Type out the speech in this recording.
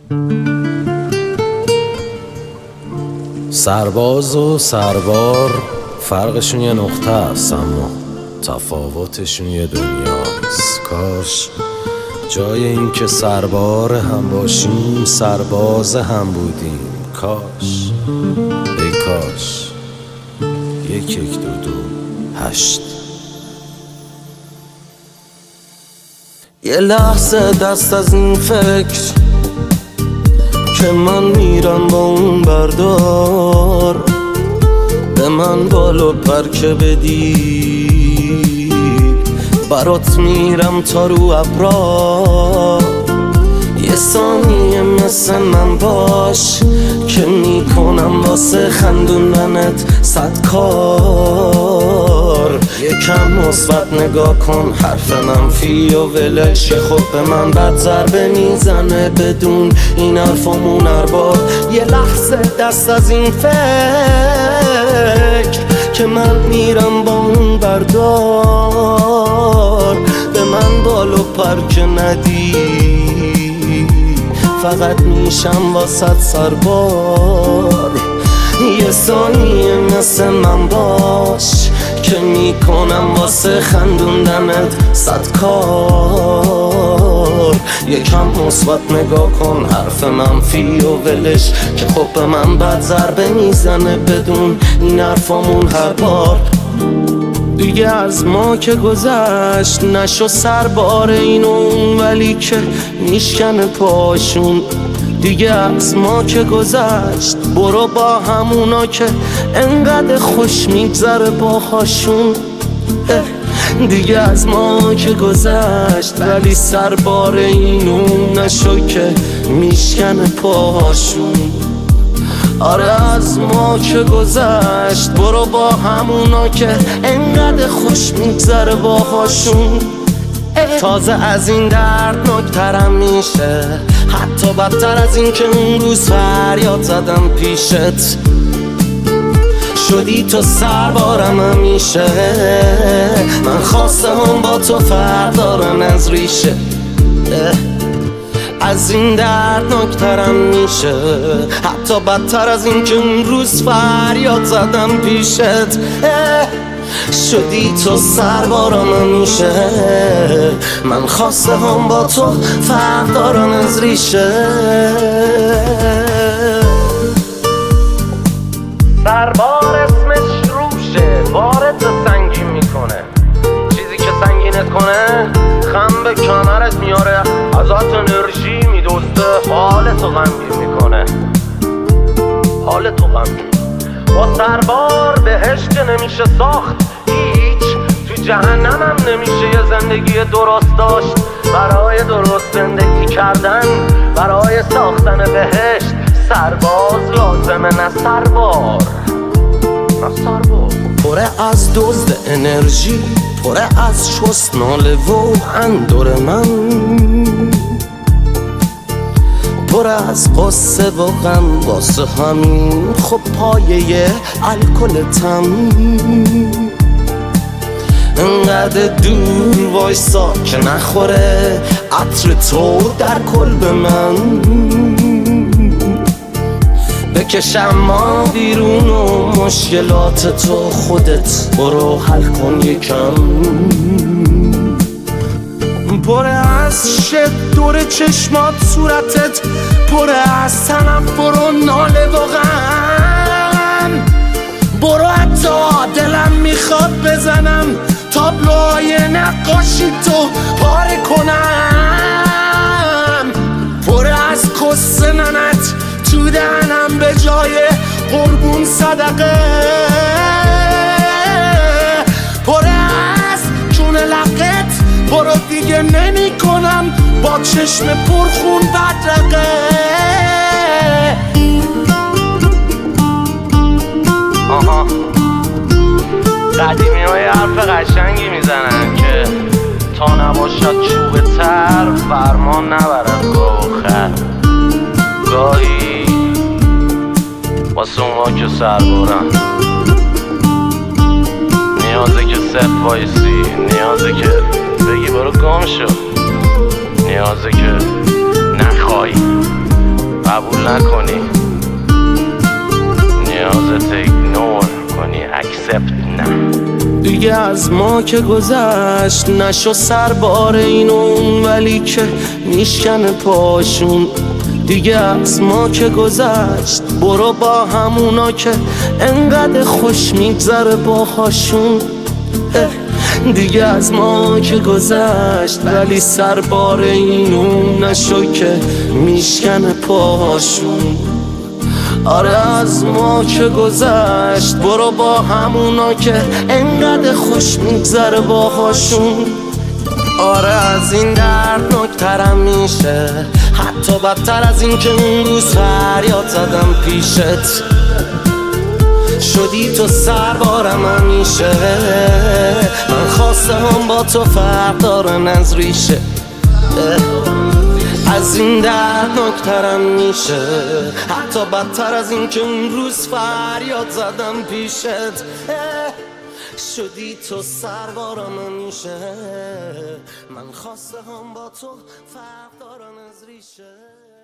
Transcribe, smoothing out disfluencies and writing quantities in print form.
سرباز و سربار فرقشون یه نقطه است، اما تفاوتشون یه دنیاست. کاش جای این که سربار هم باشیم سرباز هم بودیم. کاش ای کاش 1 1 2 2 8. یه لحظه دست از این فکر که من میرم با اون بردار، به من بالو پر که بدی برات میرم تا رو ابرا. یه ثانیه مثل من باش که میکنم واسه خندوندنت 100 کار. یکم مثبت نگاه کن، حرف منفی و ولش. خب به من بد ضربه میزنه بدون این حرفامون هر بار. یه لحظه دست از این فکر که من میرم با اون بردار، به من بالو پر که ندی فقط میشم واسط سربار. یه ثانیه مثل من باش که میکنم واسه خندوندنت 100 کار. یکم مثبت نگاه کن، حرف منفی و ولش. که خب به من بد ضربه میزنه بدون این حرفامون هر بار. دیگه از ما که گذشت نشو سربار این و اون، ولی که میشکنه پاشون. دیگه از ما که گذشت برو با همونا که انقدر خوش میگذره باهاشون. دیگه از ما که گذشت ولی سربار این و اون نشو که میشکنه پاشون. آره از ما که گذشت برو با همونا که انقدر خوش میگذره باهاشون. تازه از این دردناکترم میشه، حتی بدتر از این که اون روز فریاد زدم پیشت. شدی تو سربارم همیشه، من خواستم با تو فرق دارن از ریشه. از این دردناکترم میشه، حتی بدتر از این که اون روز فریاد زدم پیشت. شدی تو سربارم همیشه، من خواسته هم با تو فرق دارن از ریشه. سربار اسمش روشه، بارت سنگین میکنه. چیزی که سنگینت کنه خم به کمرت میاره، ازت انرژی میدوسته، حالتو غمگین میکنه. حالتو غمگین. با سربار بهشت نمیشه ساخت هیچ، تو جهنم هم نمیشه یه زندگی درست داشت. برای درست زندگی کردن، برای ساختن بهشت، سرباز لازمه نه سربار. نه سربار. پره از دزد انرژی، پره از شست ناله و اندور من، پره از قصه و غم واسه همین. خب پایه الکلتم انقدر دور وایسا که نخوره عطر تو در کلب من. بکشم ما بیرون و مشکلات تو خودت برو حل کن یکم. پره از شد دور چشمات صورتت، پره از تنفر و ناله و غم. برو حتی دلم میخواد بزنم تابلوهای نقاشی تو پاره کنم. پره از قصه ننت تو دهنم به جای قربون صدقه. پره از جون لقت برو دیگه نمی کنم با چشم پرخون بدرقه. آها قدیمی های حرف قشنگی میزنن که تا نباشد چوب تر فرمان نبرد گاه و خر. گاهی واسه اونها که سربارن نیازه که صف وایسی، نیازه که بگی برو گم شو، نیازه که نخوای قبول نکنی، نیازت ایگنور کنی، اکسپت نه. دیگه از ما که گذشت نشو سربار اینون، ولی که میشکنه پاشون. دیگه از ما که گذشت برو با همونا که انقدر خوش میگذره باهاشون. دیگه از ما که گذشت ولی سربار اینون نشو که میشکنه پاهاشون. آره از ما که گذشت برو با همونا که انقدر خوش میگذره باهاشون. آره از این دردناکترم میشه، حتی بدتر از این که اون روز فریاد زدم پیشت. شدی تو سربارم همیشه، من خواسته هم با تو فرق دارن از ریشه. از این دردناکترم میشه، حتی بدتر از این که اون روز فریاد زدم پیشت. شدی تو سربارم همیشه، من خواسته هم با تو فرق دارن از ریشه.